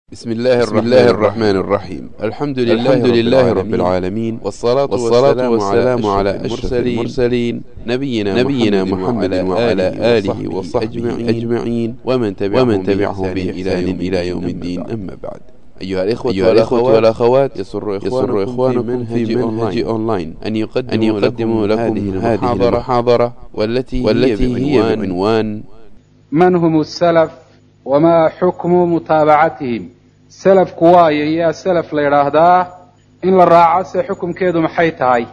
بسم الله الرحمن الرحيم. الحمد لله رب العالمين، والصلاة والسلام على أشرف المرسلين نبينا محمد وعلى آله وصحبه أجمعين ومن تبعهم بإحسان إلى يوم الدين. أما بعد، أيها الإخوة والأخوات، يسر إخوانكم في منهج أونلاين أن يقدموا لكم هذه المحاضرة والتي هي بعنوان من هم السلف وما حكم متابعتهم. سلف كواي يا سلف ليراهدا إن الراعس حكم كيدو محيتهاي.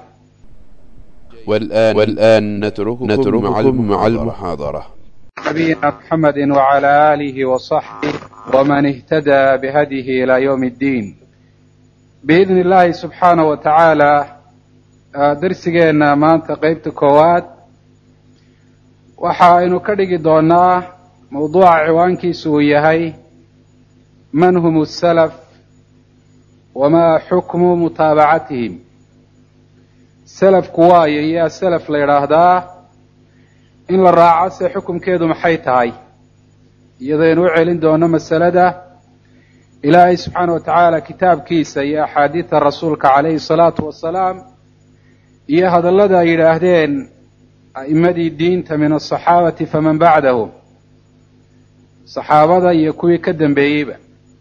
والآن نترككم مع المحاضرة. نبينا محمد وعلى آله وصحبه ومن اهتدى بهديه إلى يوم الدين بإذن الله سبحانه وتعالى. درسينا maanta qaybta koowaad waxa aynu ka dhigi doonaa mawduuca ciwaankiisu uu yahay من هم السلف وما حكم متابعتهم. سلف كواي يا سلف ليراهدا إن الراعس حكم كيدو محيتهاي. يدين وعلين دون مسألة إلهي سبحانه وتعالى كتاب كيسا يا حديث الرسول عليه الصلاة والسلام يا هذا الذي يراهدين أئمدي الدين من الصحابة فمن بعدهم صحابة يكوي كدن بيبا.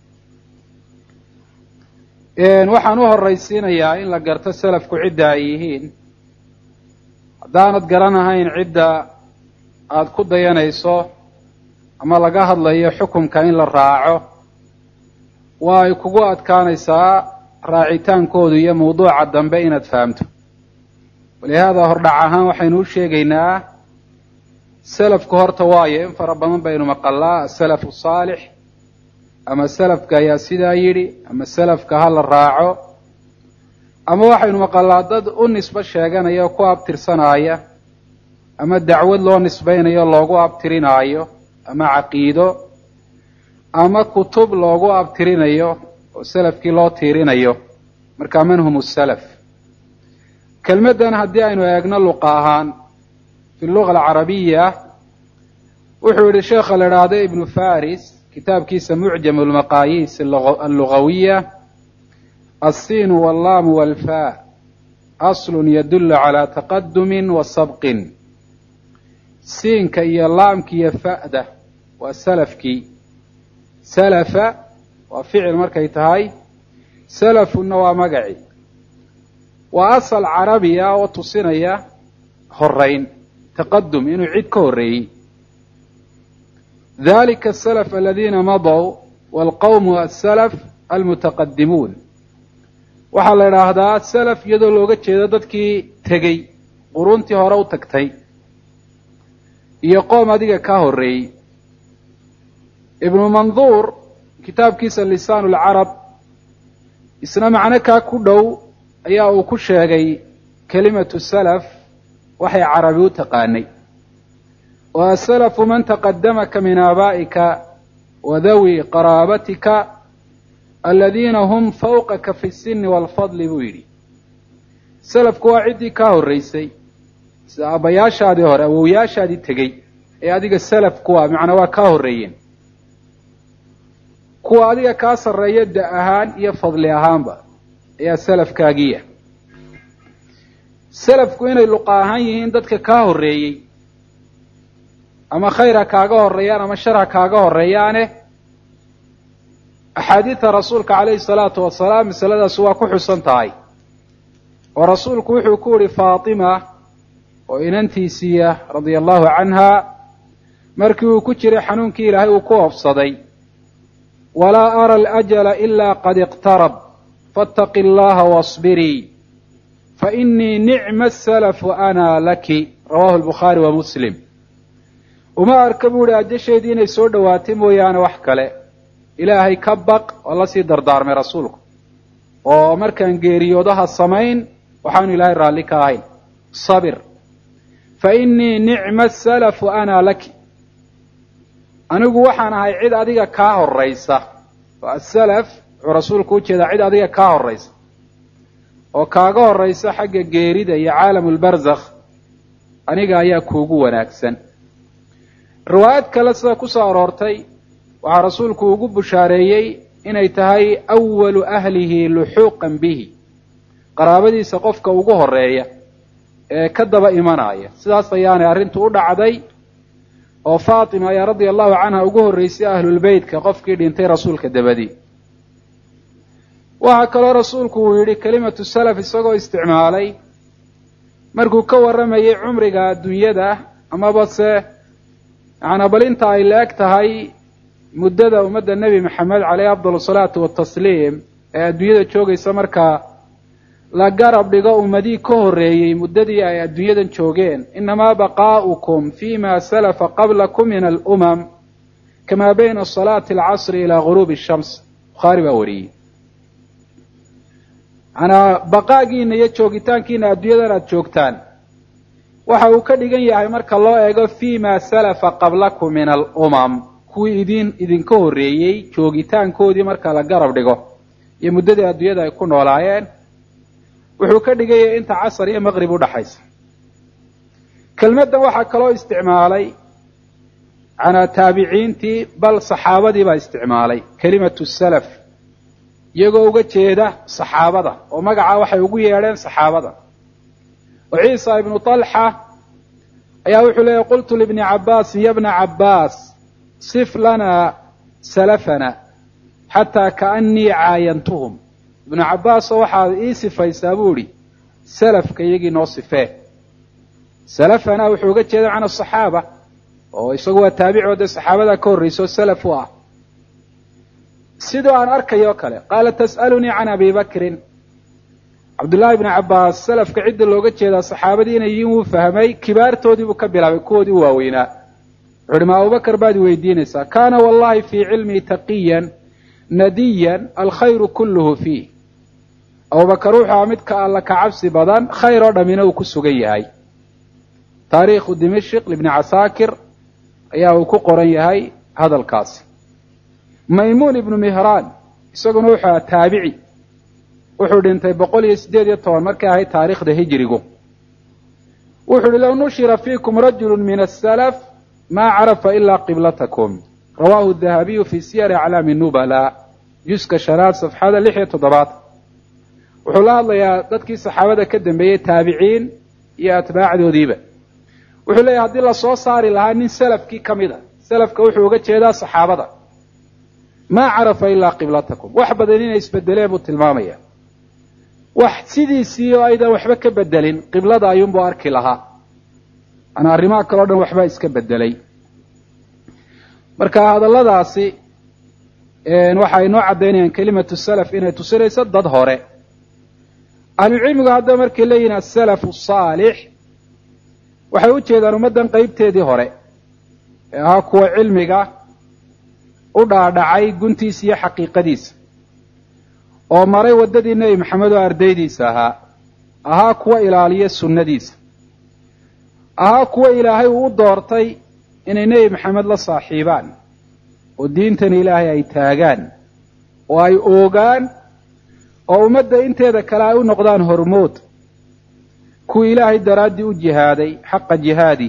waxaan u horraysiinayaa in la garto salafku cidda ay yihiin. haddaanad garanahayn cidda aad ku dayanayso ama laga hadlayo xukumka in la raaco, waa ay kugu adkaanaysaa raacitaankoodu iyo mawduuca dambe inaad fahamto. walihaada hordhac ahaan waxaynu u sheegaynaa salafku horta waayo in fara badan baynu maqalaa asalafu saalix, ama salafka ayaa sidaa yidhi, ama salafka ha la raaco, ama waxaynu maqalaa dad u nisbo sheeganaya ku abtirsanaya, ama dacwad loo nisbaynayo loogu abtirinaayo, ama caqiido, ama kutub loogu abtirinayo oo salafkii loo tiirinayo. marka man hum salaf. kelmaddan haddii aynu eegno luqa ahaan fi luga alcarabiya, wuxuu yidhi sheekha la idhaahdo ibnu faris kitaabkiisa mucjam almaqaayiis allugawiya: الصين واللام والفاء أصل يدل على تقدم وسبق. siinka iyo laamka iyo fa'da waa salafkii. salafa waa ficil markay tahay, salafuna waa magaci. waa asal carabiya oo tusinaya horayn, taqadum, inuu cid ka horreeyey. ذلك السلف الذين مضوا والقوم السلف المتقدمون. waxaa la idhaahdaa salaf iyadoo looga jeedo dadkii tegey, quruntii hore u tagtay, iyo qoom adiga ka horreeyey. ibnu manduur kitaabkiisa lisaan ulcarab isna macno kaa ku dhow ayaa uu ku sheegay kelimatu salaf waxay carabi u taqaanay. والسلف من تقدمك من آبائك وذوي قرابتك الذين هم فوقك في السن والفضل buu yidhi. salafku waa ciddii kaa horraysay, sida aabbayaashaadii hore, awowyaashaadii tegey ee adiga salafku waa macnaa waa kaa horreeyeen. kuwa adiga kaa sarreeya da ahaan iyo fadli ahaanba ayaa salafkaagiya. salafku inay luqa ahaan yihiin dadka kaa horreeyey, ama khayr ha kaaga horreeyaan ama shar ha kaaga horreeyaane, axaadiida rasuulka calayhi salaatu wasalaam masaladaas waa ku xusan tahay. oo rasuulku wuxuu ku yihi faatima oo inantiisiiya radia allahu canha markii uu ku jiray xanuunkii ilaahay uu ku oofsaday: walaa ara alajala ilaa qad iqtarab faataqi allaha wasbirii fainii nicma asalafu ana laki. rawahu albukhaari wa muslim. uma arka buu ihi ajasheedii inay soo dhowaatay mooyaane wax kale. ilaahay ka baq oo la sii dardaarmay rasuulku, oo markaan geeriyoodaha samayn waxaanu ilaahay raalli ka ahayn. sabir, fa innii nicma asalafu ana laki. anigu waxaan ahay cid adiga kaa horraysa. oo asalaf wuxuu rasuulku u jeedaa cid adiga kaa horraysa oo kaaga horraysa xagga geerida iyo caalamulbarzakh. aniga ayaa kuugu wanaagsan. riwaayad kale sida ku soo aroortay waxaa rasuulku ugu bushaareeyey inay tahay awalu ahlihi luxuuqan bihi, qaraabadiisa qofka ugu horeeya ee ka daba imanaya. sidaas ayaanay arrintu u dhacday oo faatima ayaa radia allahu canha ugu horraysay ahlulbeytka qofkii dhintay rasuulka dabadii. waxaa kaloo rasuulku uu yidhi kelimatu salaf isagoo isticmaalay markuu ka warramayay cumriga adduunyada amaba se yacnaa bal inta ay la eg tahay muddada ummadda nebi maxamed caleyhi afdal asalaatu watasliim ee adduunyada joogaysa markaa la garab dhigo ummadii ka horreeyey muddadii ay adduunyadan joogeen. inamaa baqaa'ukum fima salafa qablakum min alumam kamaa bayna salaati alcasri ilaa guruubi shams. bukhaari baa wariyey. manaa baqaagiina iyo joogitaankiina adduunyadan aada joogtaan waxa uu ka dhigan yahay marka loo eego fima salafa qablakum min alumam, kuwii idinka horreeyey joogitaankoodii marka la garab dhigo iyo muddadii adduunyada ay ku noolaayeen, wuxuu ka dhigayay inta casar iyo maqrib u dhaxaysa. kelmaddan waxaa kaloo isticmaalay canaa taabiciintii, bal saxaabadii baa isticmaalay kelimatu salaf iyagoo uga jeeda saxaabada, oo magacaa waxay ugu yeedheen saxaabada. oo ciisa ibnu talxa ayaa wuxuu leeyahy qultu libni cabbaasin ya bna cabbaas sif lanaa salafana xataa kaannii caayantuhum. ibnu cabbaasoo waxaad ii sifaysaa buu idhi salafka iyagii noo sifee. salafana wuxuu uga jeeda can asaxaaba, oo isagu waa taabici dee saxaabadaa ka horrayso salaf u ah. sidoo aan arkayoo kale qaala tas'alunii can abi bakrin. cabdullaahi ibni cabbaas salafka cidda looga jeedaa saxaabadii inay yihiin wuu fahmay, kibaartoodii buu ka bilaabay kuwoodii u waaweynaa. wuxu uhi ma abubakar baad weydiinaysaa. kaana wallahi fii cilmii taqiyan nadiyan alkhayru kulluhu fiih. abubakar wuxuu aha midka alla ka cabsi badan, khayr oo dhammina uu ku sugan yahay. taariikhu dimashq libni casaakir ayaa uu ku qoran yahay hadalkaasi. maymuun ibnu mihraan isaguna wuxuu aha taabici, wuxuu dhintay 118 markay ahayd taariikhda hijrigu. wuxuu uhi low nushira fiikum rajulu min asalaf maa carafa ilaa qiblatakum. rawaahu dahabiyu fii siyari aclaami nubala juska shanaad safxada 6-7. wuxuu la hadlayaa dadkii saxaabada ka dambeeyey, taabiciin iyo atbaacdoodiiba. wuxuu leeyahy haddii lasoo saari lahaa nin salafkii ka mid a, salafka wuxuu uga jeedaa saxaabada, maa carafa ilaa qiblatakum. wax badan inay isbedeleen buu tilmaamaya. wax sidiisii oo aydan waxba ka bedelin qiblada ayuunbuu arki lahaa. ana arrimaha kaleo dhan waxbaa iska bedelay. marka hadalladaasi waxay noo caddaynayaan kelimatu salaf inay tusinayso dad hore. ahlucilmigu haddaba markay leeyihin asalafu asaalix waxay u jeedaan ummaddan qaybteedii hore ee ahaa kuwa cilmiga u dhaadhacay guntiisa iyo xaqiiqadiisa, oo maray waddadii nebi maxamed oo ardaydiisa ahaa kuwa ilaaliya sunnadiisa, ahaa kuwa ilaahay uu u doortay inay nebi maxamed la saaxiibaan oo diintan ilaahay ay taagaan oo ay oogaan oo ummadda inteeda kale ay u noqdaan hormood, kuwii ilaahay daraaddii u jihaaday xaqa jihaadi,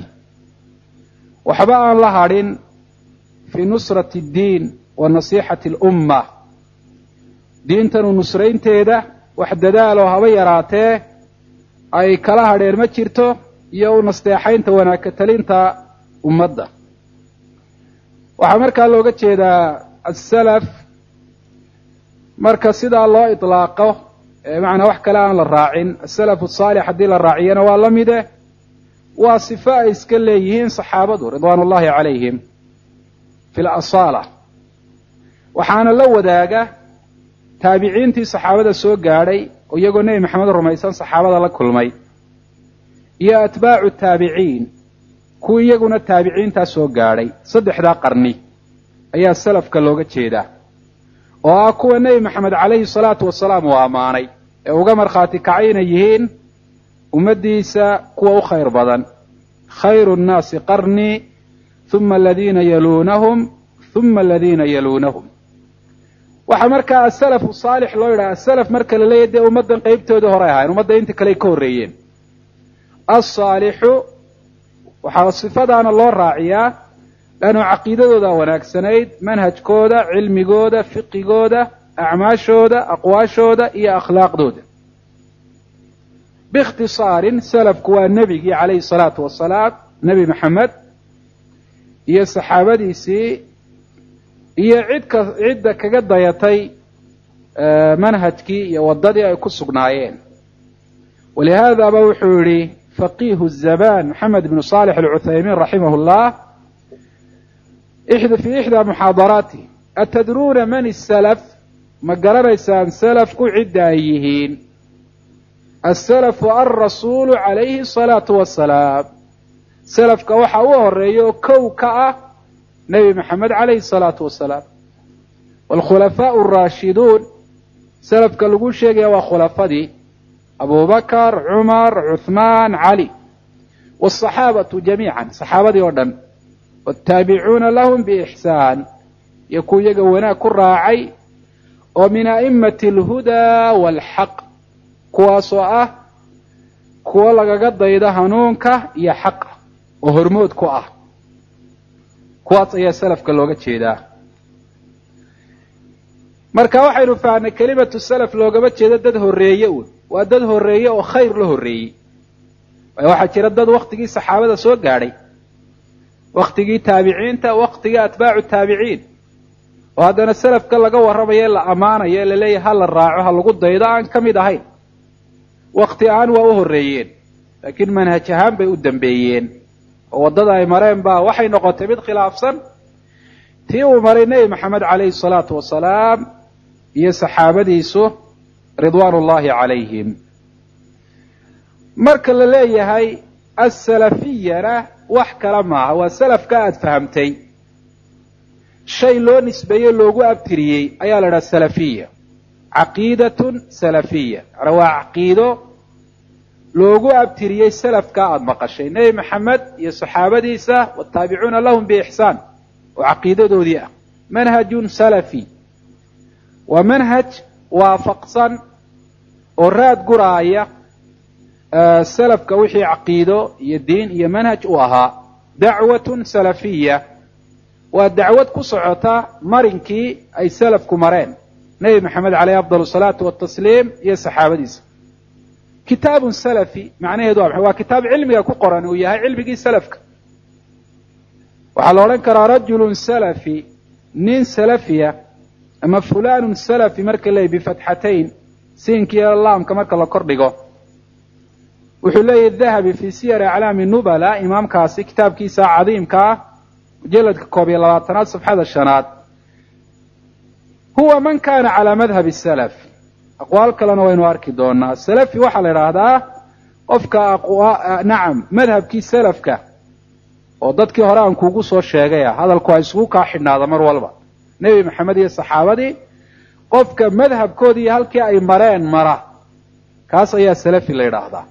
waxba aan la hadhin fii nusrati addiin wa nasiixati alumma. diintanu nusraynteeda wax dadaaloo haba yaraatee ay kala hadheen ma jirto, iyo u nasteexaynta wanaagka talinta ummadda. waxaa markaa looga jeedaa asalaf marka sidaa loo itlaaqo, macnaa wax kale aan la raacin. asalafu asaalix haddii la raaciyana waa la mide, waa sifo ay iska leeyihiin saxaabadu ridwaan ullahi calayhim fi lasaala. waxaana la wadaaga taabiciintii saxaabada soo gaadhay oo iyagoo nebi maxamed rumaysan saxaabada la kulmay, iyo atbaacu taabiciin kuwii iyaguna taabiciintaa soo gaadhay. 3 qarni ayaa salafka looga jeedaa, oo ah kuwa nebi maxamed calayhi salaatu wasalaam uu ammaanay ee uga markhaati kacay inay yihiin ummaddiisa kuwa u khayr badan. khayru nnaasi qarnii uma aladiina yaluunahum uma aladiina yaluunahum. waxaa markaa asalafu saalix loo yidhaha. asalaf marka la leeyahy dee ummaddan qaybtoodii hore ahayn, ummadda inta kale ay ka horreeyeen. alsaalixu waxaa sifadaana loo raaciyaa لأنه عقيدة وناكسنيد منهج كودا علمي كودا فقه كودا أعماش كودا أقواش كودا إيا أخلاق دودا. باختصار سلف كوا النبي عليه الصلاة والسلام نبي محمد إيا صحابة ديسي إيا عدة كقد يطي منهجكي يوضدي أي كسقنايين. ولهذا بوحوري فقيه الزمان محمد بن صالح العثيمين رحمه الله في إحدى محاضراته أتدرون من السلف؟ ما قرر إنسان سلف كعدة أيهين. السلف الرسول عليه الصلاة والسلام سلف كوحا الرئيو كوكا نبي محمد عليه الصلاة والسلام. والخلفاء الراشدون سلف كالقول شيء وخلفاء دي أبو بكر عمر عثمان علي والصحابة جميعا صحابة دي وردن والتابعون لهم بإحسان يكون يقونا كراعي ومن أئمة الهدى والحق كواسوة كوالا قد يدهنونك يا حق وهرمود كواس يا سلف كاللوغة شيدا marka waxaynu fahnay kelimatu salaf loogaba jeedo dad horeeye waa dad horeeye oo khayr la horeeyay waxa jira dad waqtigii saxaabada soo gaadhay waqtigii taabiciinta waqtigii atbaacu taabiciin oo hadana salafka laga warramayo la amaanayo la leeyahay hal raaco hal lagu daydo aan kamid ahayn waqti aan waa u horeeyeen laakiin manhaj ahaan bay u dambeeyeen oo wadada ay mareen baa waxay noqotay mid khilaafsan tii uu maray nabi maxamed calayhi salaatu wasalaam iyo saxaabadiisu ridwaanullaahi calayhim. marka la leeyahay as-salafiyana wax kala maaha waa salafka aad fahamtay shay loo nisbeeyo loogu abtiriyey ayaa la dhahaa salafiya caqiidatun salafiya waa caqiido loogu abtiriyey salafka aad maqashay nabi maxamed iyo saxaabadiisa wataabicuuna lahum biixsaan وعقيدة دودية منهج سلفي ومنهج وافقصا وراد قراية سلف كوحي عقيدة يدين هي منهج وها دعوة سلفية والدعوة كسعتا مرنكي أي سلف كمرين نبي محمد عليه أفضل الصلاة والتسليم يا صحابة ديس كتاب سلفي معناه يدوم هو كتاب علمي كقرآن وياه علمي سلفك waxaa la odhan karaa rajulun salafi nin salafiya ama fulanun salafi marka leeyahay bifatxatayn siinkiiyo laamka marka la kordhigo wuxuu leeyahay dahabi fi siyar aclaami nubala imaamkaasi kitaabkiisa cadiimka ah mujalladka 22 safxada 5 huwa man kana ala madhhab salaf aqwaal kalena waynu arki doonaa salafi waxa la yiraahdaa qofka nacam madhabkii salafka oo dadkii hore aan kuugu soo sheegay hadalku ay isugu ka xidhnaada mar walba nabi maxamed iyo saxaabadii qofka madhabkoodii halkii ay mareen mara kaas ayaa salafi la yiraahdaa.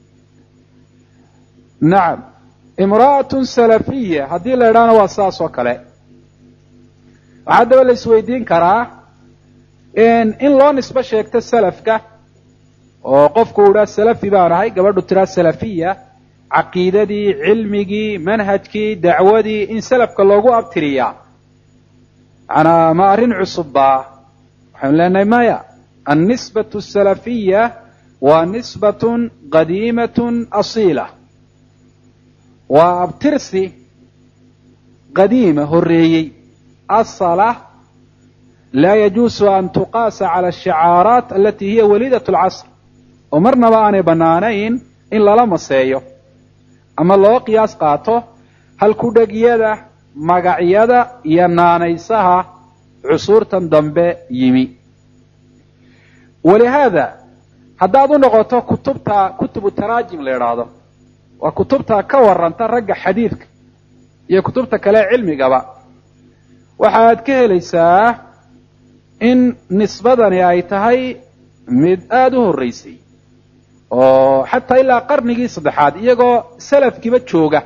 nacam imra'atun salafiyya haddii la yidhaahdo waa saas oo kale waxaa daba la isweydiin karaa in loo nisbo sheegto salafka oo qofku uu yidhaa salafi baan ahay gabadhu tiraa salafiya caqiidadii cilmigii manhajkii dacwadii in salafka loogu abtiriyaa ana ma arrin cusubba waxaan leenahay maya annisbatu salafiya waa nisbatun qadiimatun asiila waa abtirsi qadiima horeeyey asala laa yajuusu an tuqaasa cala ashicaaraat alati hiya waliidatu alcasr oo marnaba aanay bannaanayn in lala maseeyo ama loo qiyaas qaato halkudhagyada magacyada iyo naanaysaha cusuurtan dambe yimi. walihaada haddaad u noqoto kutubu taraajim la yidhaahdo waa kutubta ka warranta ragga xadiidka iyo kutubta kale cilmigaba waxaad ka helaysaa in nisbadani ay tahay mid aada u horraysay oo xataa ilaa qarnigii saddexaad iyagoo salafkiiba jooga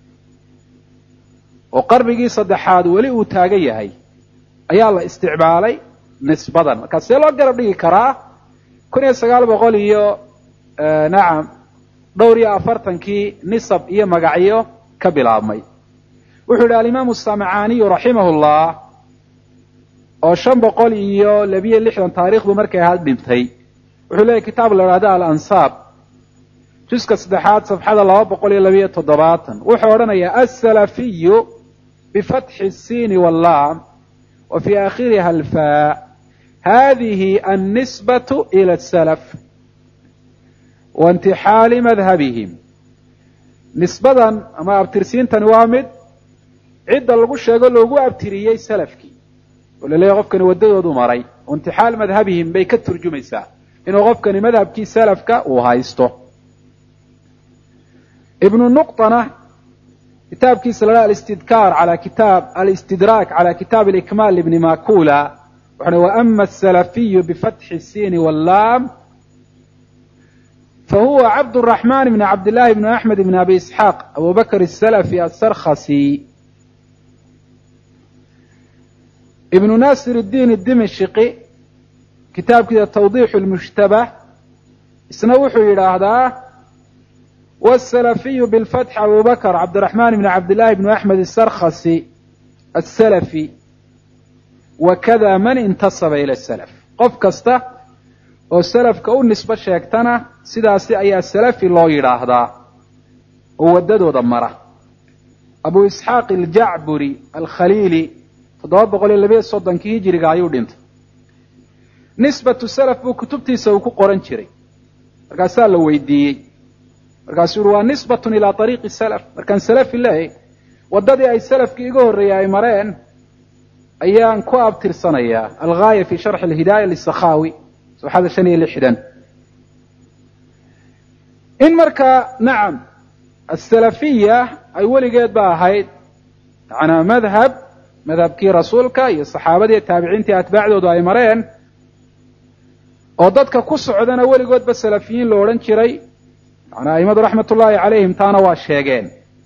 oo qarnigii saddexaad weli uu taagan yahay ayaa la isticmaalay nisbadan markaa see loo garab dhigi karaa 1900 iyo nacam dhowr iyo 40kii nisab iyo magacyo ka bilaabmay wuxuu yidhi alimaamu samcaaniyu raximahullah oo 562 taariikhdu markay ahayd dhintay wuxuu leeyahy kitaab la idhahda alansaab juska 3 safxada 272 wuxuu odhanayaa alsalafiyu bifatxi الsiini wallaam wa fii aakhiriha alfaa hadihi annisbatu ila asalaf waintixaali madhabihim nisbadan ama abtirsiintani waa mid cidda lagu sheego loogu abtiriyey salafkii oo la leeyahy qofkani waddadoodu maray waintixaal madhabihim bay ka turjumaysaa inuu qofkani madhabkii salafka uu haysto ibnu nuqtana kitaabkiisa la dhaha alistidraak cala kitaab alikmaal ibni makula wuxuuna waama asalafiyu bifatxi الsiini wallaam fahuwa cabdالraxman bn cabdillahi bn axmed bn abi isxaaq abu bakr الsalafi asarkhasi ibnu nasir الdiin الdimashqi kitaabkiisa tawdixu اlmushtabah isna wuxuu yidhaahdaa wالsalafiyu biاlfatx abu bakr cabdiraxman bn cabdillahi bn axmed الsarkhasi الsalafi wakada man intasaba ila salaf qof kasta oo salafka u nisbo sheegtana sidaasi ayaa salafi loo yidhaahdaa oo waddadooda mara abu isxaaq aljacburi alkhaliili 732 hijiriga ayuu dhintay nisbatu salaf buu kutubtiisa uu ku qoran jiray markaasaa la weydiiyey markaasuu yihi waa nisbatun ilaa ariiqi salaf markaan salafi leeyahy waddadii ay salafkii iga horreeyey ay mareen ayaan ku abtirsanayaa algaaya fi sharxi alhidaaya lisakhaawi صفحada 65 in markaa nacam asalafiya ay weligeed ba ahayd macnaa madhabkii rasuulka iyo saxaabadii iyo taabiciintii atbaacdoodu ay mareen oo dadka ku socdana weligoodba salafiyiin lo odhan jiray macnaa aimadu raxmat ullaahi calayhim taana waa sheegeen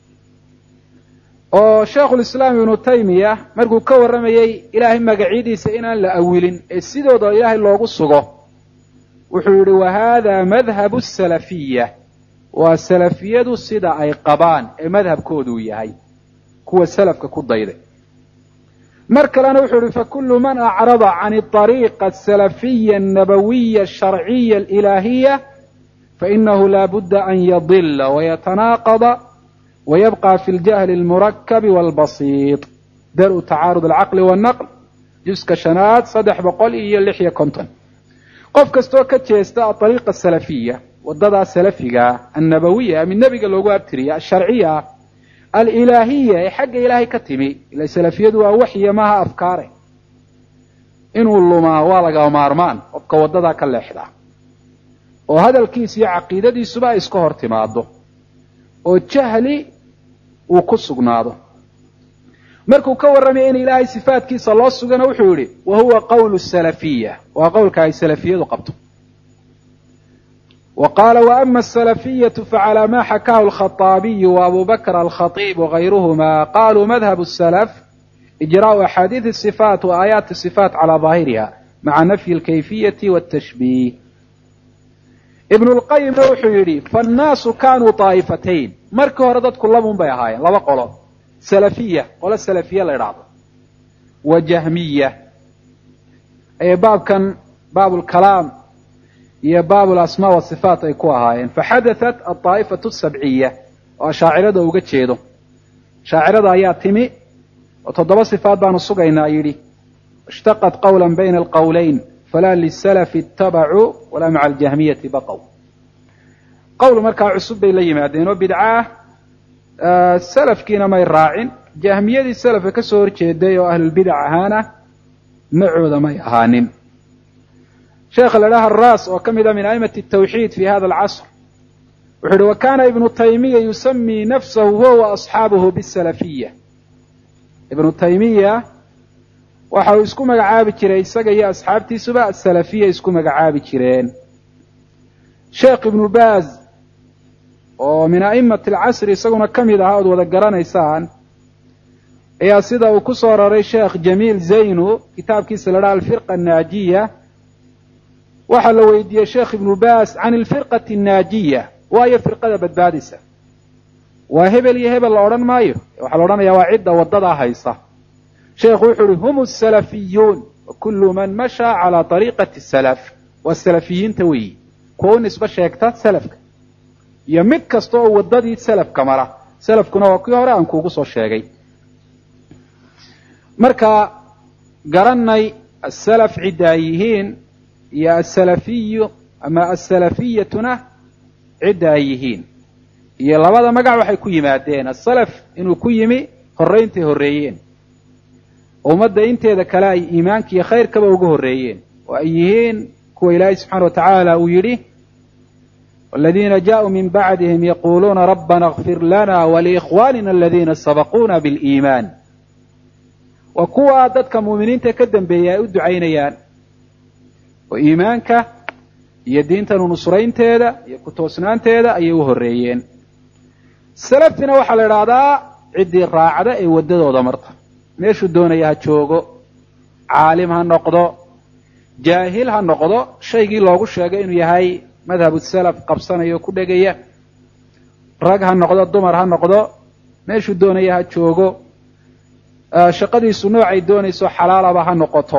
oo sheekhulislaam ibnu taymiya markuu ka warramayey ilaahay magacyadiisa inaan la awilin ee sidooda ilaahay loogu sugo wuxuu yidhi wahada madhabu asalafiya waa salafiyadu sida ay qabaan ee madhabkooduu yahay kuwa salafka ku dayday mar kalena wuxuu yihi fakulu man acrada can ariiqa asalafiya annabawiya asharciya alilaahiya fainahu laa budda an yadila wayatanaaqada wayabqa fi ljahli almurakabi waalbasiit dar-u tacaarud alcaqli wannaql juska 5 356 qof kastoo ka jeesta aariiqa asalafiya waddadaa salafiga annabawiya mid nebiga loogu abtiriya asharciya alilaahiya ee xagga ilaahay ka timi ila salafiyadu waa waxya maaha afkaare inuu lumaa waa laga maarmaan qofka waddadaa ka leexdaa oo hadalkiisa iyo caqiidadiisuba ay iska hor timaado oo jahli uu ku sugnaado markuu ka warramaya in ilaahay sifaadkiisa loo sugana wuxuu yidhi wa huwa qawlu salafiya waa qowlka ay salafiyadu qabto wa qaala waama asalafiyatu facalaa ma xakaahu alkhaطaabiyu waabu bakr alkhatiib wagayruhuma qaluu madhabu الsalaf ijraءu axaadiiث الصifaat wa aayaati الصifaat calى ظaahiriha maca nafyi اlkayfiyati wالtashbiih ibnu اlqayimna wuxuu yidhi faannaasu kanuu طaa'ifatayn markii hore dadku labun bay ahaayeen laba qolo salafiya qolo salafiya la idhaahdo wa jahmiya ee baabkan baabulkalaam iyo baabulasmaa wasifaat ay ku ahaayeen faxadaثat alطaa'ifatu الsabciya oo ashaacirada uga jeedo shaacirada ayaa timi oo 7 sifaat baanu sugaynaa yidhi ishtaqat qawla bayna alqowlayn falaa lisalafi ittabacuu walaa maca aljahmiyati baqow qowl markaa cusub bay la yimaadeen oo bidcaah salafkiina may raacin jahmiyadii salafka ka soo horjeeday oo ahlulbidac ahaana macooda may ahaanin sheekha la dhaha araas oo ka mid ah min a'imati الtawxiid fi hada alcasr wuxuu yihi wa kana ibnu taymiya yusamii nafsahu huwa wa asxaabuhu bisalafiya ibnu taymiya waxa uu isku magacaabi jiray isaga iyo asxaabtiisuba asalafiya isku magacaabi jireen sheekh ibnu baaz oo min a'imati alcasri isaguna ka mid ahaa ood wada garanaysaan ayaa sida uu ku soo raray sheekh jamiil zaynu kitaabkiisa la dhaha alfirqa annaajiya waxaa la weydiiyey sheekh ibnu baaz can alfirqati annaajiya waayo firqada badbaadisa وهبل يهبل لأوران مايو وحلوران يا وعدة وضدها هيصة شيخ وحر هم السلفيون وكل من مشى على طريقة السلف والسلفيين توي كون نسبة شيكتات سلفك يمد كستو وضدي السلف كمرة سلف كنا وكيورا أنكو قصو الشيغي مركا قرني السلف عدايهين يا السلفي أما السلفيتنا عدايهين يا لبدا مقع waxay ku yimaadeen السلف inuu ku yimi horeyntii horeeyeen umada inteeda kale ay iimaanka iyo khayrkaba ugu horeeyeen oo ay yihiin kuwa Ilaahay subhanahu wa ta'ala uu yiri والذين جاءوا من بعدهم يقولون ربنا اغفر لنا ولإخواننا الذين سبقونا بالإيمان وكوا dadka muuminiinta ka dambeeyay u ducaynayaan oo iimaanka iyo diinta nusraynteeda iyo ku toosnaanteeda ay u horeeyeen salafina waxa la yiraahdaa cidii raacada ee wadadooda marta meeshu doonaya joogo caalim ha noqdo jaahil ha noqdo shaygii loogu sheegay inuu yahay madhab salaf qabsanayo ku dhagaya rag ha noqdo dumar ha noqdo meeshu doonaya joogo shaqadiisu noocay doonayso xalaalaba ha noqoto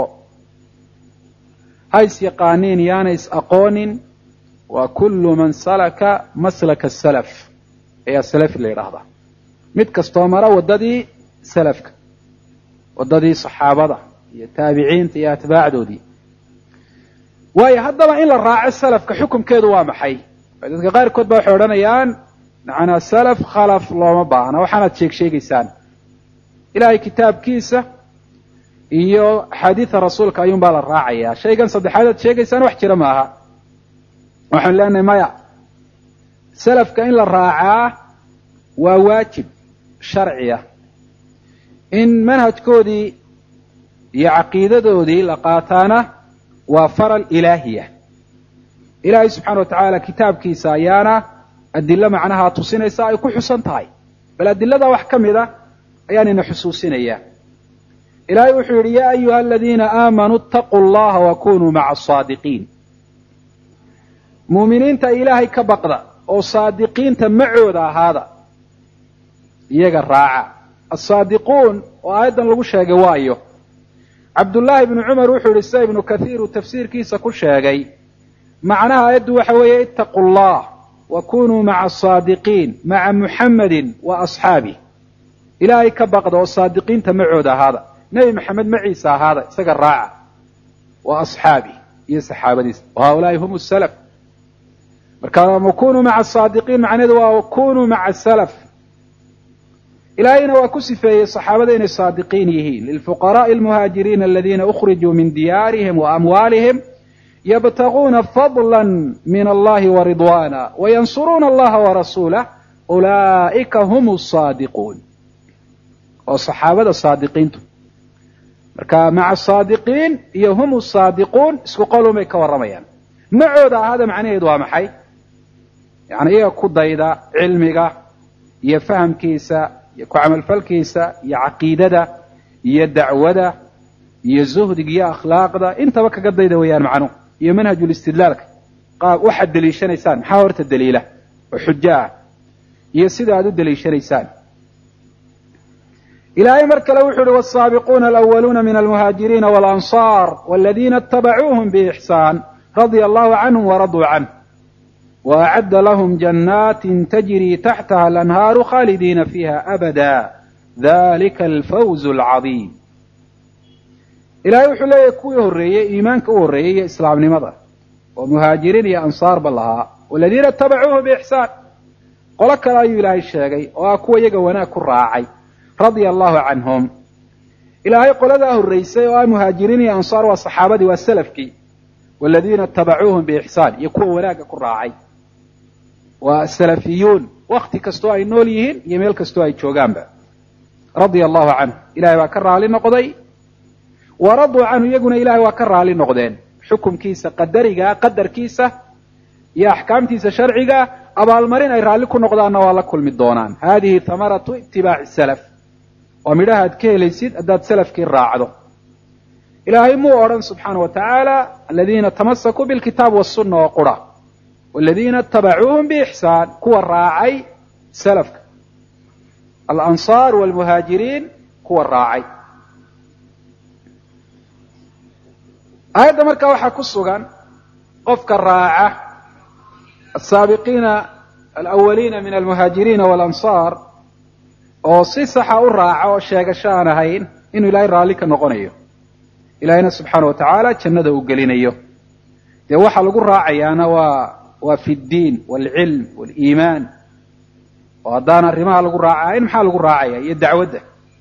hays yaqaaniin yaanis aqoonin wa kullu man salaka maslaka salaf ya salaf la yiraahdo mid kasto mara wadadii salafka wadadii saxaabada iyo taabiciinta iyo atbaacdoodii way haddaba in la raaco salafka xukunkeedu waa maxay dadka qaar kood baa waxay oranayaan macna salaf khalaf looma baahna waxaana sheegaysaan ilaahay kitaabkiisa iyo xadiiska rasuulka ayuun baa la raacayaa shaygan saddexaad sheegaysaan wax jira maaha waxaan leenahay maya salafka in la raacaa waa waajib sharciya in manhajkoodii iyo caqiidadoodii la qaataana waa faral ilaahiya ilaahay subxaanahu wa tacaala kitaabkiisa ayaana adilo macnaha tusinaysa ay ku xusan tahay bal adilada wax ka mid ah ayaan ina xusuusinaya ilaahay wuxuu yidhi yaa ayuha aladiina aamanuu ittaquu allaha wa kunuu maca asaadiqiin muuminiinta ilaahay ka baqda oo saadiqiinta macooda ahaada iyaga raaca asaadiquun oo aayaddan lagu sheegay waayo cabdullaahi ibnu cumar wuxuu yidhi sida ibnu kathiir uu tafsiirkiisa ku sheegay macnaha aayaddu waxa weeye ittaquu allah wa kunuu maca asaadiqiin maca muxammadin wa asxaabih ilaahay ka baqda oo saadiqiinta macooda ahaada nebi maxamed maciisa ahaada isaga raaca wa asxaabih iyo saxaabadiisa wahaulaai hum salaf marka kunuu maca asaadiqiin macnaheedu waa kunuu maca salaf ilaahayna waa ku sifeeyey saxaabada inay saadiqiin yihiin lilfuqaraa'i almuhaajiriina aladiina ukhrijuu min diyaarihim wa amwaalihim yabtaguuna fadlan min allahi wa ridwaana wayansuruuna allaha warasuulah ulaa'ika hum asaadiquun oo saxaabada saadiqiintu marka maca asaadiqiin iyo hum asaadiquun isku qolun bay ka warramayaan macooda ahaada macnaheedu waa maxay yani iyaga ku dayda cilmiga iyo fahamkiisa iyo ku camalfalkiisa iyo caqiidada iyo dacwada iyo zuhdiga iyo akhlaaqda intaba kaga dayda weeyaan macnuhu iyo manhajul istidlaalka qaab waxaad daliishanaysaan maxaa horta daliila oo xujo ah iyo sida aad u daliishanaysaan ilaahay mar kale wuxuu uhi waasaabiquuna alawwaluuna min almuhaajiriina waalansaar waladiina ittabacuuhum biixsaan radia allahu canhum waraduu canh وأعد لهم جنات تجري تحتها الأنهار خالدين فيها أبدا ذلك الفوز العظيم إلهي وحو ليه كوي هرية إيمانك هرية إسلام لماذا ومهاجرين يا أنصار بالله والذين اتبعوه بإحسان قولك لا إلهي الشاقي وأكوي يقوانا كراعي رضي الله عنهم إلهي قول له الرئيسي ومهاجرين يا أنصار والصحابة والسلفكي والذين اتبعوهم بإحسان يكون وراك كراعي والسلفيون وقت كستوى النوليهن يميل كستوى الشوغانبا رضي الله عنه إلهي وكرها للنقضي وردوا عنه يقول إلهي وكرها للنقضين حكم كيسة قدر كيسة يا أحكام كيسة شرعية أبا المرين أي رالكم نقضان والله كل مدونان هذه ثمرة اتباع السلف ومرها كيليسيد أداد سلف كي راعده إلهي مؤرن سبحانه وتعالى الذين تمسكوا بالكتاب والسنة وقرآن والذين اتبعوهم بإحسان كوا الراعي سلف alansaar waalmuhaajiriin kuwa raacay. aayadda markaa waxaa ku sugan qofka raaca asaabiqiina alawaliina min almuhaajiriina waalansaar oo si saxa u raaca oo sheegasho aan ahayn inuu ilaahay raalli ka noqonayo, ilaahayna subxaana wa tacaala jannada uu gelinayo. dee waxa lagu raacayaana waa fi ddiin waalcilm waaliimaan, oo haddaan arrimaha lagu raacayn maxaa lagu raacaya iyo dacwadda.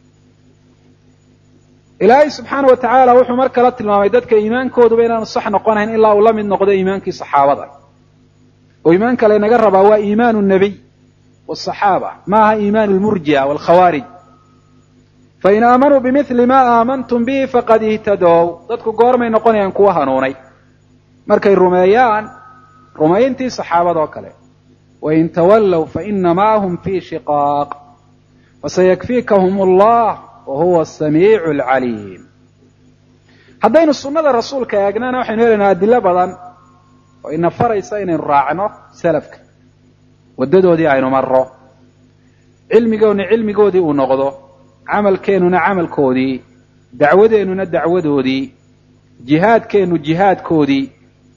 ilaahay subxaana wa tacaala wuxuu mar kala tilmaamay dadka iimaankooduba inaanu sax noqonayn ilaa uu la mid noqdo iimaankii saxaabada. oo iimaanka laynaga rabaa waa iimaanu nabiy waalsaxaaba, ma aha iimaanu lmurji'a waalkhawaarij. fain aamanuu bimithli ma aamantum bihi faqad ihtadow. dadku goormay noqonayaan kuwa hanuunay? markay rumeeyaan rumayntii saxaabada oo kale. wain tawallow fainamaa hum fii shiqaaq fasayakfiikahum allah wahuwa asamiicu alcaliim. haddaynu sunnada rasuulka eegnana waxaynu helaynaa adilo badan oo ina faraysa inaynu raacno salafka, waddadoodii aynu marro, cilmigoodna cilmigoodii uu noqdo, camalkeennuna camalkoodii, dacwadeennuna dacwadoodii, jihaadkeennu jihaadkoodii.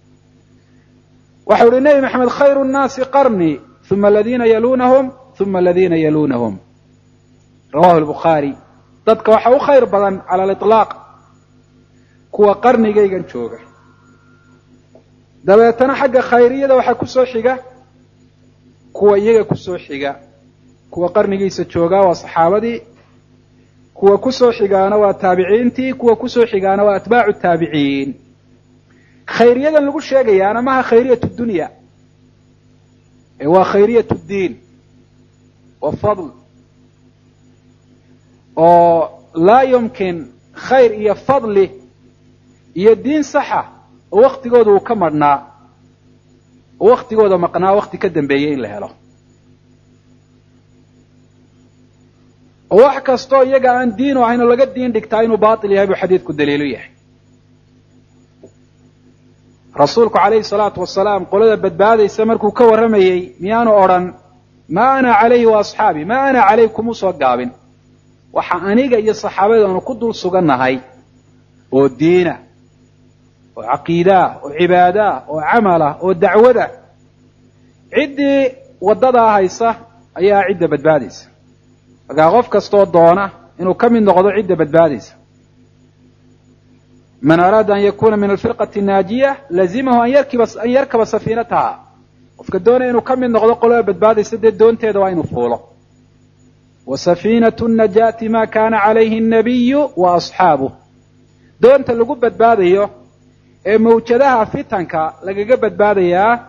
waxau uhi nebi maxamed khayru nnaasi qarnii uma aladiina yaluunahum uma aladiina yaluunahum, rawahu albukhaari. dadka waxa u khayr badan cala aliطlaaq kuwa qarnigaygan jooga, dabeetana xagga khayriyada waxaa ku soo xiga kuwa iyaga ku soo xiga. kuwa qarnigiisa joogaa waa saxaabadii, kuwa ku soo xigaana waa taabiciintii, kuwa ku soo xigaana waa atbaacu taabiciin. khayriyadan lagu sheegayaana maaha khayriyat dunya, ee waa khayriyat ddiin wa fadl, oo laa yumkin khayr iyo fadli iyo diin saxa oo waktigooda uu ka madhnaa oo waktigooda maqnaa wakti ka dambeeyey in la helo. oo wax kastoo iyaga aan diin u ahayn oo laga diin dhigtaa inuu baatil yahay buu xadiidku daliilu yahay. rasuulku calayhi salaatu wasalaam qolada badbaadaysa markuu ka warramayey miyaanu odhan maa ana calayhi wa asxaabii, maa ana calayh kumuu soo gaabin. waxa aniga iyo saxaabadaanu ku dul sugannahay oo diina, oo caqiidaah, oo cibaadaa, oo camalah, oo dacwada. ciddii waddadaa haysa ayaa cidda badbaadaysa. markaa qof kastoo doona inuu ka mid noqdo cidda badbaadaysa. man araada an yakuna min alfirqati naajiya lazimahu an yarkaba safiinataha. qofka doonaya inuu ka mid noqdo qolada badbaadaysa dee doonteeda waa inuu fuulo. wasafiinatu najaati ma kana calayhi الnabiyu wa asxaabuh. doonta lagu badbaadayo ee mawjadaha fitanka lagaga badbaadayaa,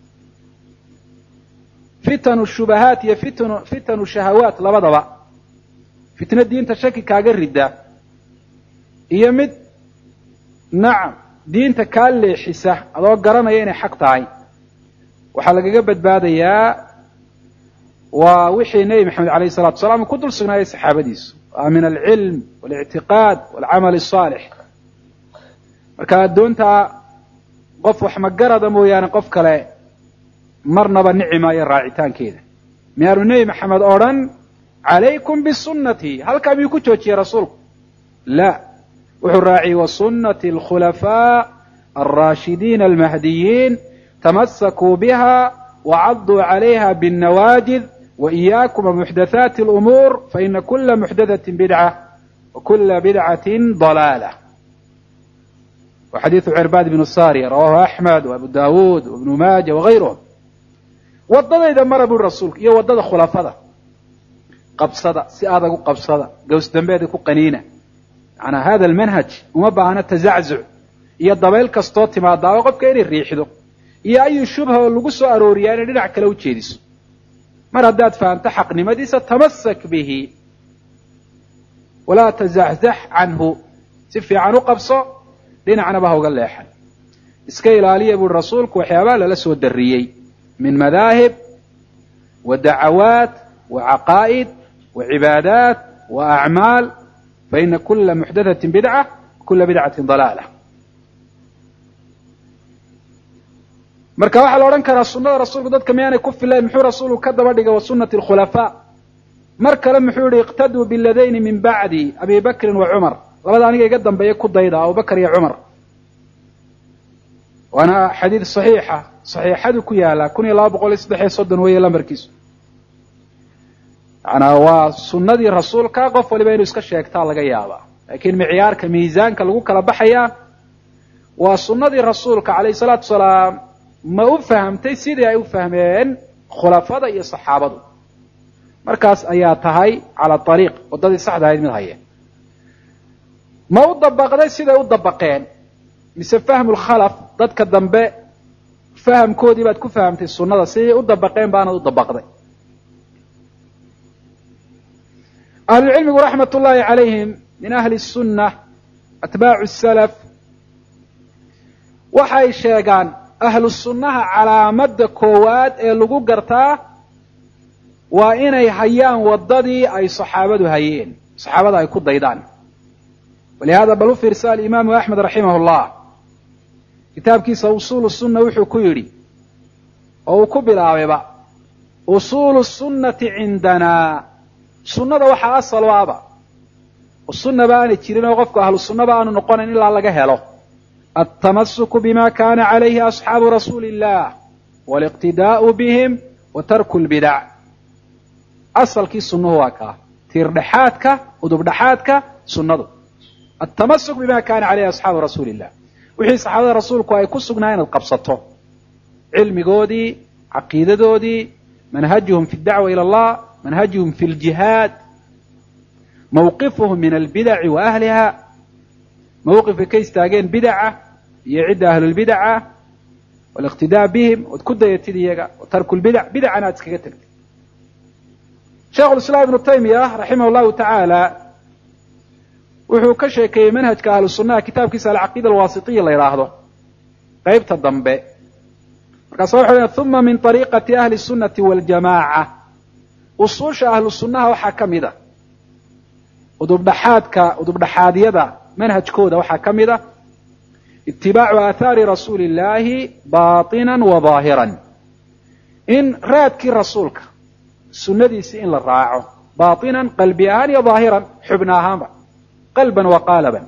fitanu shubahaat iyo fitanu shahawaat labadaba, fitna diinta shaki kaaga ridda iyo mid nacam diinta kaa leexisa adoo garanaya inay xaq tahay. waxaa lagaga badbaadayaa waa wixii nebi maxamed alayh الsalatu wasalaam uu ku dul sugnaayay saxaabadiisu, min alcilm waاlictiqaad wاlcamal الصaalix. marka doontaa qof wax magarada mooyaane qof kale marnaba nici maayo raacitaankeeda. miyaanu nebi maxamed odhan calaykum bisunnatii, halkaa miyuu ku joojiyey rasuulku? la, wuxuu raaciyey wasunnati alkhulafaa alraashidiina almahdiyiin tamasakuu biha wacaduu calayha binnawaajid waإiyaakum wamuxdathaati اlumuur faina kula muxdathatin bidca wakula bidcatin dalaalah. wa xadiidu cirbaad bnu sariya rawahu axmed waabu daawuud wabnu maaja wagayruhum. waddadayda mara buri rasuulku iyo waddada khulafada. qabsada, si adag u qabsada, gaws dambeeda ku qaniina. macanaa hada almanhaj uma baahna tazaczuc iyo dabayl kastoo timaadaaba qofka inay riixdo iyo ayu shubha oo lagu soo arooriyaa inay dhinac kale u jeediso. mar haddaad fahamto xaqnimadiisa tamasak bihi walaa tazaxzax canhu, si fiican u qabso, dhinacnaba ha uga leexan. iska ilaaliya buuri rasuulku waxyaabaha lala soo darriyey min madaahib wa dacawaat wa caqaa'id wa cibaadaat wa acmaal faina kula muxdathatin bidca kula bidcatin dalaalah. marka waxaa la odhan karaa sunnada rasuulku dadka miyaanay ku filayn, muxuu rasuulku ka daba dhigay wa sunnati alkhulafaa? mar kale muxuu yihi iqtaduu biladayni min bacdi abi bakrin wa cumar labada aniga iga dambeeya ku dayda abubakr iyo cumar waana xadiid saxiixa saxiixadu ku yaala 1230 weeye lambarkiisu macnaa waa sunnadii rasuulka qof waliba inuu iska sheegtaa laga yaabaa laakiin micyaarka miisaanka lagu kala baxayaa waa sunnadii rasuulka calayhi salaatu wasalaam ma u fahamtay sidii ay u fahmeen khulafada iyo saxaabadu markaas ayaa tahay cala ariiq waddadii saxda ahayd mid haya ma u dabaqday siday u dabaqeen mise fahmu lkhalaf dadka dambe fahamkoodii baad ku fahamtay sunnada siday u dabaqeen baanad u dabaqday ahlulcilmigu raxmat ullaahi calayhim min ahli sunna atbaacu salaf waxay sheegaan ahlu sunnaha calaamadda koowaad ee lagu gartaa waa inay hayaan waddadii ay saxaabadu hayeen saxaabada ay ku daydaan walihada bal u fiirsa alimaamu axmed raximah llah kitaabkiisa usuulu sunna wuxuu ku yidhi oo uu ku bilaabayba usuulu sunnati cindanaa sunnada waxaa asal u aba oo sunnaba aanay jirin oo qofku ahlu sunnaba aanu noqonayn ilaa laga helo altamasuku bima kana calayhi asxaabu rasuuli illah waliqtidaa'u bihim wa tarku lbidac asalkii sunnuhu waa kaa tiirdhexaadka udubdhexaadka sunnadu altamasuk bima kana calayhi asxaabu rasuuli illah wixii saxaabada rasuulku ay ku sugnaa inaad qabsato cilmigoodii caqiidadoodii manhajuhum fi dacwa ila allah manhajuhum fi ljihaad mawqifuhum min albidaci wa ahliha mawqifka ka istaageen bidaca iyo cidda ahlulbidaca waliqtidaa bihim ood ku dayatid iyaga wa tarku lbidac bidacana aad iskaga tagtid sheikhu lislaam ibnu taymiya raximah llahu tacaala wuxuu ka sheekeeyey manhajka ahlu sunnaha kitaabkiisa alcaqiida alwaasitiya la yidhaahdo qaybta dambe markaasa wuxuu lehy uma min ariiqati ahli sunnati waljamaaca usuusha ahlu sunnaha waxaa ka mid a udubdhaxaadyada manhajkooda waxaa ka mid a itibaacu aathaari rasuuli illaahi baatinan wa daahiran in raadkii rasuulka sunnadiisii in la raaco baatinan qalbi ahaan iyo daahiran xubna ahaanba qalban wa qaalaban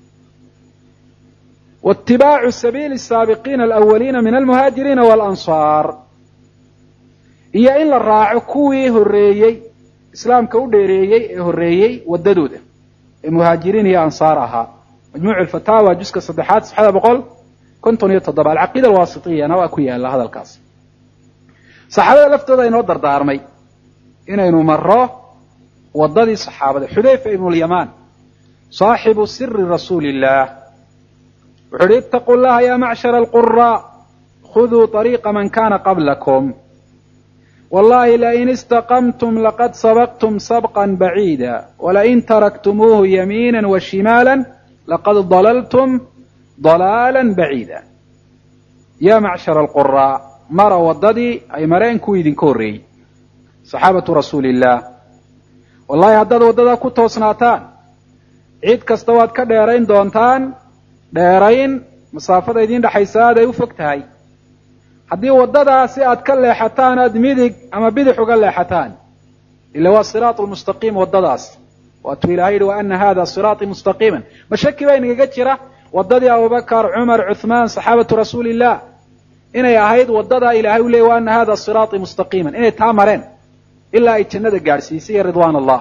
waitibaacu sabiili asaabiqiina alawaliina min almuhaajiriina waalansaar iyo in la raaco kuwii horreeyey islaamka u dheereeyey ee horreeyey waddadooda ee muhaajiriin iyo ansaar ahaa majmuuc alfataawa juska 3 صفxada 157 alcaqiida alwaasitiyana waa ku yaala hadalkaas saxaabada laftooda inoo dardaarmay inaynu maro waddadii saxaabada xudayfa ibnu lyamaan saaxibu siri rasuuli illah wuxuu uhi ittaquu llaha ya macshara alquraa khuduu طariiqa man kana qablakum wallahi lain istaqamtum laqad sabaqtum sabqan baciida walain taraktumuuhu yamiina wa shimaala laqad dalaltum dalaalan baciida ya macshara alquraa mara waddadii ay mareen kuwii idinka horreeyey saxaabatu rasuuli illah wallahi haddaad waddadaa ku toosnaataan cid kasta waad ka dheerayn doontaan dheerayn masaafada idiin dhexaysa aad ay u fog tahay haddii waddadaasi aad ka leexataan aad midig ama bidix uga leexataan ila waa siraatu lmustaqiim waddadaas waatuu ilahay yihi wa ana hada siraatii mustaqiiman ma shaki baa inagaga jira waddadii abubakar cumar cuhmaan saxaabatu rasuuli illah inay ahayd waddadaa ilahay u leeyay wa ana hada siraatii mustaqiiman inay taa mareen ilaa ay jannada gaadhsiisay iyo ridwaan allah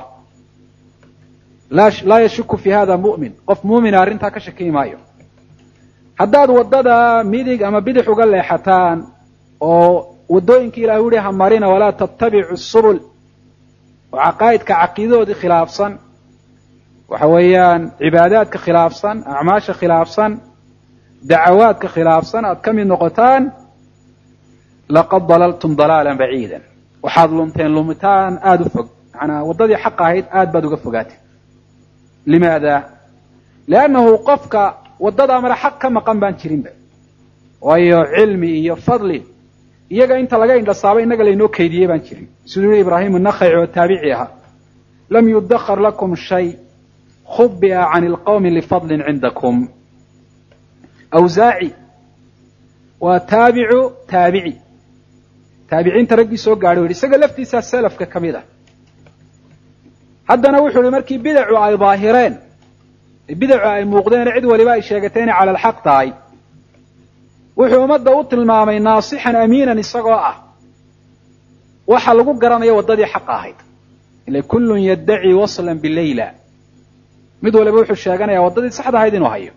laa yashuku fi hada mu'min qof muumina arrintaa ka shaki maayo haddaad waddada midig ama bidix uga leexataan oo waddooyinka ilahay u yihi ha marina walaa tattabicu subul oo caqaa'idka caqiidadoodii khilaafsan waxa weeyaan cibaadaadka khilaafsan acmaasha khilaafsan dacawaadka khilaafsan aad ka mid noqotaan laqad dalaltum dalaalan baciidan waxaad lumteen lumitaan aada u fog macanaa waddadii xaq ahayd aad baad uga fogaatay limaada liannahu qofka waddadaa mara xaq ka maqan baan jirinba waayo cilmi iyo fadli iyaga inta laga indhasaabay innaga laynoo kaydiyey baan jirin siduu yihi ibraahim annakhaci oo taabici ahaa lam yudakhar lakum shay khubi'a can ilqawmi lifadlin cindakum awsaaci waa taabicu taabici taabiciinta raggii soo gaadhay o yihi isaga laftiisaa salafka ka mid ah haddana wuxuu ihi markii bidacu ay daahireen bidacu ay muuqdeen cid waliba ay sheegatay inay cala alxaq tahay wuxuu ummadda u tilmaamay naasixan amiinan isagoo ah waxa lagu garanayo waddadii xaqa ahayd ila kullun yaddaci waslan bileyla mid waliba wuxuu sheeganayaa waddadii saxda ahayd inuu hayo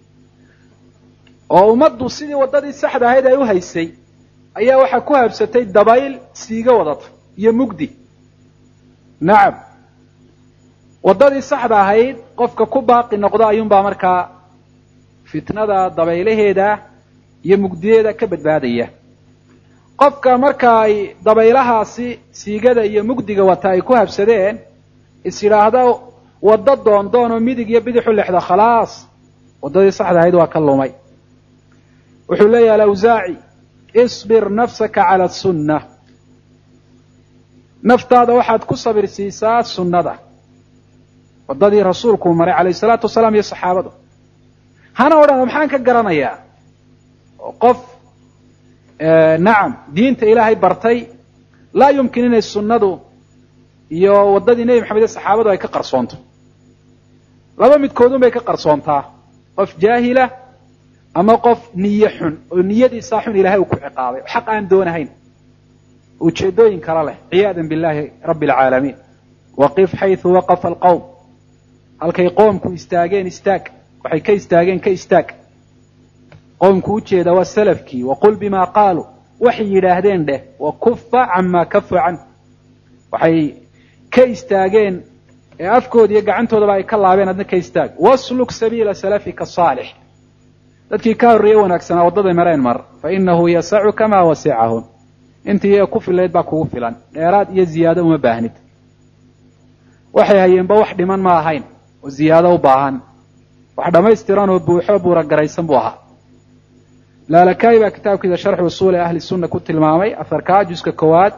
oo ummaddu sidii waddadii saxda ahayd ay u haysay ayaa waxaa ku habsatay dabayl siiga wadata iyo mugdi nacam waddadii saxda ahayd qofka ku baaqi noqdo ayuunbaa markaa fitnada dabaylaheeda iyo mugdiyeeda ka badbaadaya qofka marka ay dabaylahaasi siigada iyo mugdiga wata ay ku habsadeen is yidhaahda waddo doondoon oo midig iyo bidixu lexda khalaas waddadii saxda ahayd waa ka lumay wuxuu leeyahay alawsaaci isbir nafsaka cala asunna naftaada waxaad ku sabir siisaa sunnada waddadii rasuulkuu maray calayhi salaatu wasalaam iyo saxaabadu hana odhan maxaan ka garanayaa oo qof nacam diinta ilaahay bartay laa yumkin inay sunnadu iyo waddadii nebi maxamed iyo saxaabadu ay ka qarsoonto laba midkoodun bay ka qarsoontaa qof jaahila ama qof niye xun oo niyadiisaa xun ilaahay uu ku ciqaabay xaq aan doonahayn ujeedooyin kala leh ciyaadan billahi rabbi alcaalamiin waqif xayثu waqafa alqowm halkay qoomku istaageen istaag waxay ka istaageen ka istaag qoomku ujeeda waa salafkii waqul bima qaaluu waxay yidhaahdeen dheh wakufa cama kafu can waxay ka istaageen ee afkooda iyo gacantoodaba ay ka laabeen adna ka istaag wasluk sabiila salafika saalix dadkii ka horreeyey wanaagsanaa waddaday mareen mar fa inahu yasacuka maa wasicahum intii iyaga ku filayd baa kugu filan dheeraad iyo ziyaado uma baahnid waxay hayeenba wax dhiman ma ahayn oo ziyaado u baahan wax dhammaystiran oo buuxo buuragaraysan buu ahaa laalakaayi baa kitaabkiisa sharxu usuuli ahli sunna ku tilmaamay afarkaa juska koowaad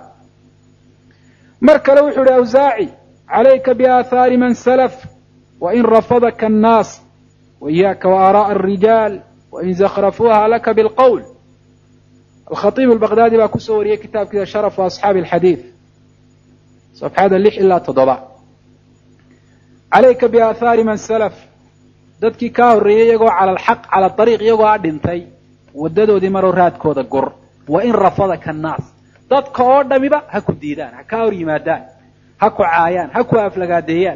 mar kale wuxuu ihi awsaaci calayka biaahaari man salaf wain rafadaka annaas waiyaaka waaara'a alrijaal wain zakhrafuuha laka bilqowl alkhatiib albaqdaadi baa kusoo wariyey kitaabkiisa sharafu asxaabi alxadiid safxada 6 ilaa 7 calayka biaahaari man salaf dadkii kaa horreeyey iyagoo cala alxaq cala ariiq iyagoo a dhintay waddadoodii maroo raadkooda gur wain rafadaka annaas dadka oo dhamiba ha ku diidaan ha kaa hor yimaadaan ha ku caayaan ha ku aflagaadeeyaan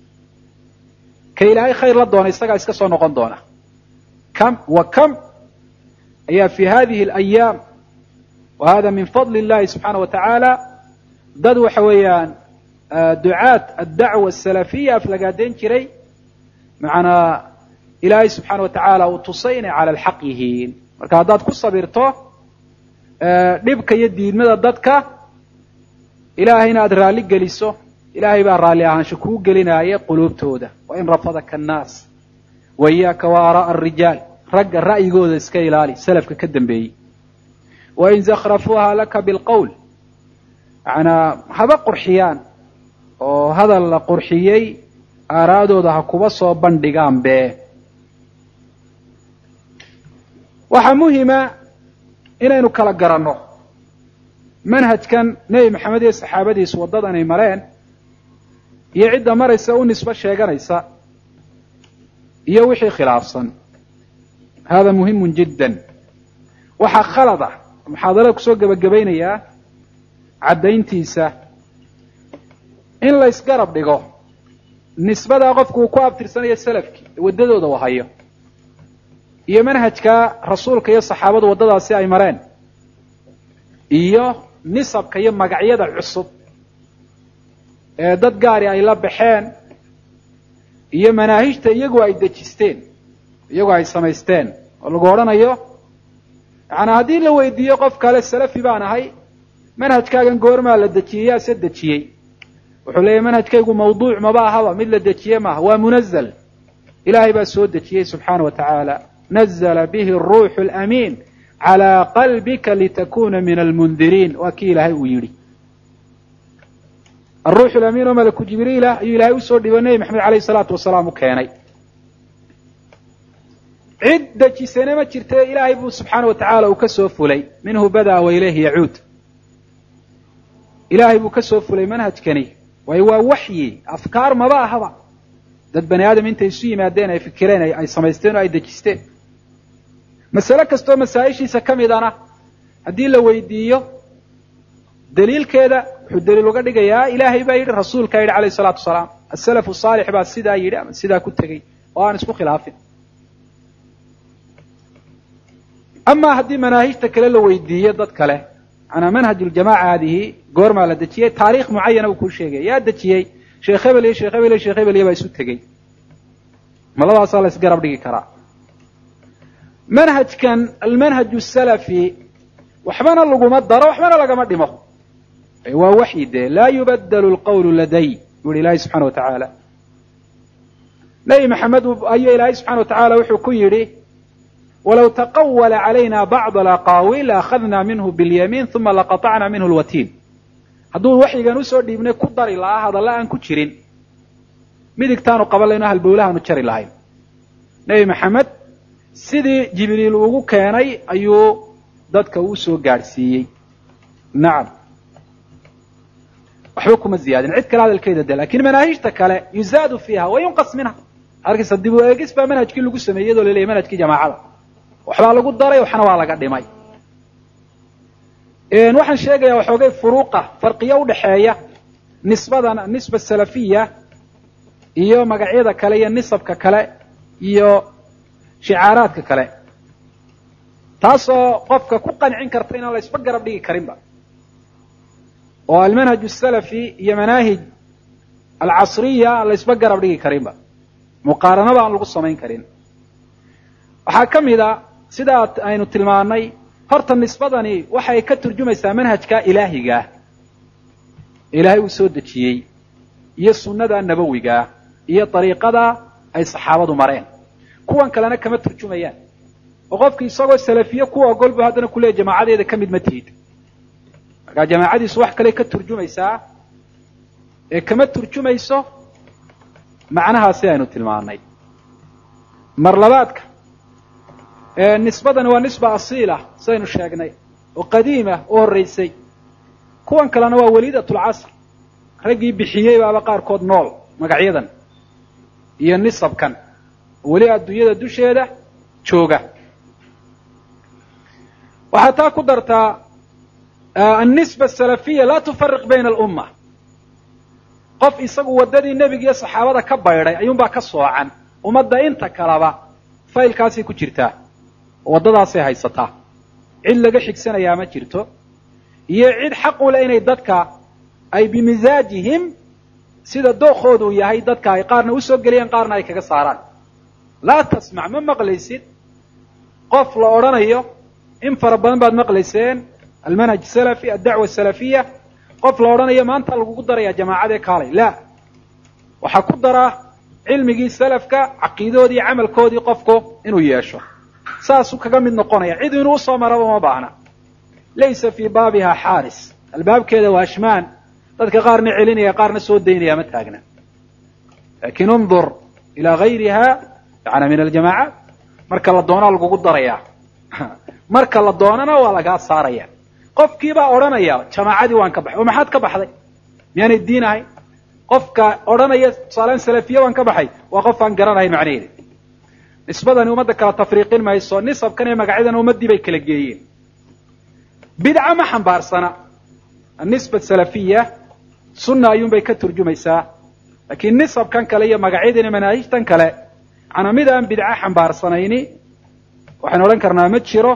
ka ilaahay khayr la doona isagaa iska soo noqon doona kam wa kam ayaa fi hadihi alayaam wa hada min fadli illahi subxaana wa tacaala dad waxa weeyaan ducaat addacwa asalafiya aflagaadeyn jiray macnaa ilaahay subxaana wa tacaala uu tusay inay cala alxaq yihiin marka haddaad ku sabirto dhibka iyo diidmada dadka ilaahayna aada raalli geliso ilaahay baa raalli ahaansho kuu gelinaaya quluubtooda wain rafadaka annaas waiyaaka waara'a alrijaal ragga ra'yigooda iska ilaali salafka ka dambeeyey wain zakhrafuuha laka bilqowl macnaa haba qurxiyaan oo hadal la qurxiyey aaraadooda ha kuba soo bandhigaan bee waxaa muhima inaynu kala garanno manhajkan nebi maxamed iyo saxaabadiisu waddadan ay mareen iyo cidda maraysa u nisbo sheeganaysa iyo wixii khilaafsan hada muhimun jiddan waxaa khalad ah muxaadarada kusoo gebagabaynayaa caddayntiisa in la ysgarab dhigo nisbadaa qofku uu ku abtirsanayo salafkii ee waddadooda u hayo iyo manhajka rasuulka iyo saxaabadu waddadaasi ay mareen iyo nisabka iyo magacyada cusub ee dad gaari ay la baxeen iyo manaahijta iyagu ay dejisteen iyagu ay samaysteen oo lagu odhanayo yaani haddii la weydiiyo qof kale salafi baan ahay manhajkaagan goormaa la dejiyey yaa se dejiyey wuxuu leeyahy manhajkaygu mawduuc maba ahaba mid la dejiye maaha waa munazal ilaahay baa soo dejiyey subxaana wa tacaala nazla bihi aruuxu alamiin calaa qalbika litakuna min almundiriin waa kii ilaahay uu yidhi aruuxu lamiin oo malaku jibriilah ayuu ilaahay usoo dhibo nebi maxamed alayhi salaatu wasalaam u keenay cid dejisana ma jirta ilaahay buu subxaana wa tacaala uu ka soo fulay minhu bada'a wa ilayhi yacuud ilaahay buu ka soo fulay manhajkani waa waxyi afkaar maba ahaba dad bani aadam intay isu yimaadeen ay fikireen ay samaysteen oo ay dejisteen mas'ale kastoo masaa'ishiisa ka midana haddii la weydiiyo daliilkeeda wuxuu daliil uga dhigayaa ilaahay baa yidhi rasuulkaa yidhi calayhi salaatu wasalaam asalafu saalix baa sidaa yidhi ama sidaa ku tegey oo aan isku khilaafin amaa haddii manaahijta kale la weydiiyo dad kale manaa manhajuljamaaca haadihi goormaa la dejiyey taariikh mucayana uu kuu sheegaya yaa dejiyey sheekh hebel iyo sheekh hebel iyo sheekh hebel iyo baa isu tegey ma labadaasaa la isgarab dhigi karaa manhajkan almanhaju salafi waxbana laguma daro waxbana lagama dhimo waa waxyi dee laa yubaddalu alqawlu laday buu yihi ilaahay subxana wa tacaala nebi maxamed ayuu ilaahay subxana wa tacaala wuxuu ku yidhi walow taqawala calayna bacd alaqaawiil laakhadnaa minhu bilyamiin uma laqatacna minhu lwatiin hadduu waxyigan usoo dhiibnay ku dari lahaa hadalla aan ku jirin midigtaanu qaban layno halbowlahaanu jari lahayn nebi maxamed sidii jibriil ugu keenay ayuu dadka uu soo gaadhsiiyey nacam waxba kuma ziyaadin cid kale hadalkeeda de lakin manaahijta kale yuzaadu fiiha wa yunqas minha arkaysa dib u eegis baa manhajkii lagu sameeyey iyadoo laleeyahy manhajkii jamaacada waxbaa lagu daray waxna waa laga dhimay waxaan sheegayaa waxoogay furuuqa farqiyo udhaxeeya nisba salafiya iyo magacyada kale iyo nisabka kale iyo shicaaraadka kale taasoo qofka ku qancin karta inaan la isba garab dhigi karinba oo almanhaj asalafi iyo manaahij alcasriya aan la isba garab dhigi karinba muqaaranaba aan lagu samayn karin waxaa ka mid a sidaa aynu tilmaanay horta nisbadani waxay ka turjumaysaa manhajka ilaahigaah ilaahay uu soo dejiyey iyo sunnada nabawigaah iyo dariiqada ay saxaabadu mareen kuwan kalena kama turjumayaan oo qofkii isagoo salafiye ku ogol bu haddana kuleeya jamaacadeeda ka mid ma tihid markaa jamaacadiisu wax kale ka turjumaysaa ee kama turjumayso macnahaasi aynu tilmaanay mar labaadka nisbadani waa nisba asiila sidaynu sheegnay oo qadiima oo horraysay kuwan kalena waa waliidatulcasr raggii bixiyey baaba qaarkood nool magacyadan iyo nisabkan weli adduunyada dusheeda jooga waxaa taa ku dartaa annisba asalafiya laa tufariq bayna alumma qof isagu waddadii nebiga iyo saxaabada ka baydhay ayuunbaa ka soocan ummadda inta kaleba faylkaasay ku jirtaa waddadaasay haysataa cid laga xigsanayaa ma jirto iyo cid xaq u leh inay dadka ay bimisaajihim sida dookoodu yahay dadka ay qaarna usoo geliyaan qaarna ay kaga saaraan laa tasmac ma maqlaysid qof la odhanayo in fara badan baad maqlayseen almanhaj salafi addacwa asalafiya qof la odhanayo maanta lagugu darayaa jamaacadee kaalay la waxaa ku daraa cilmigii salafka caqiidadoodii camalkoodii qofku inuu yeesho saasuu kaga mid noqonaya cid inuu usoo maraba uma baahna laysa fii baabiha xaaris albaabkeeda waa ashmaan dadka qaarna celinaya qaarna soo daynaya ma taagna lakin undur ilaa gayriha yani min aljamaacaat marka la doonaa lagugu daraya marka la doonana waa lagaa saaraya qofkiibaa odhanaya jamaacadii waan ka baxay oo maxaad ka baxday miyaanay diin ahayn qofka odhanaya tusaalaan salafiye waan ka baxay waa qof aan garanahayn macnaheeda nisbadani ummadda kala tafriiqin mayso nisabkan ee magacyadana ummaddii bay kala geeyeen bidca ma xambaarsana annisba salafiya sunna ayuunbay ka turjumaysaa laakiin nisabkan kale iyo magacyadani manaahijtan kale macnaa mid aan bidca xambaarsanayni waxaynu odhan karnaa ma jiro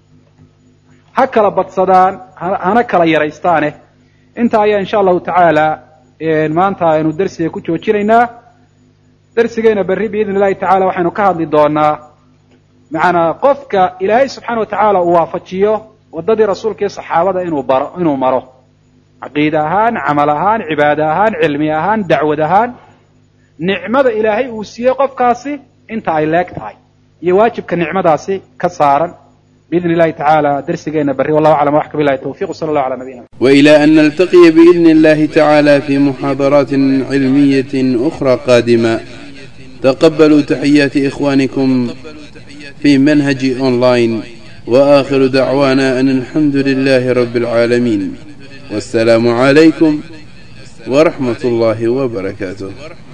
ha kala badsadaan hana kala yaraystaane intaa ayaa insha allahu tacaala maanta aynu darsiga ku joojinaynaa darsigeena berri biidn illahi tacala waxaynu ka hadli doonaa macanaa qofka ilaahay subxaana wa tacaala uu waafajiyo waddadii rasuulka iyo saxaabada inuu maro caqiida ahaan camal ahaan cibaada ahaan cilmi ahaan dacwad ahaan nicmada ilaahay uu siiyey qofkaasi inta ay leeg tahay iyo waajibka nicmadaasi ka saaran بإذن الله تعالى درسنا بري والله أعلم وأحكم بالله التوفيق وصلى الله على نبينا. وإلى أن نلتقي بإذن الله تعالى في محاضرات علمية أخرى قادمة، تقبلوا تحيات إخوانكم في منهج أونلاين، وآخر دعوانا أن الحمد لله رب العالمين، والسلام عليكم ورحمة الله وبركاته.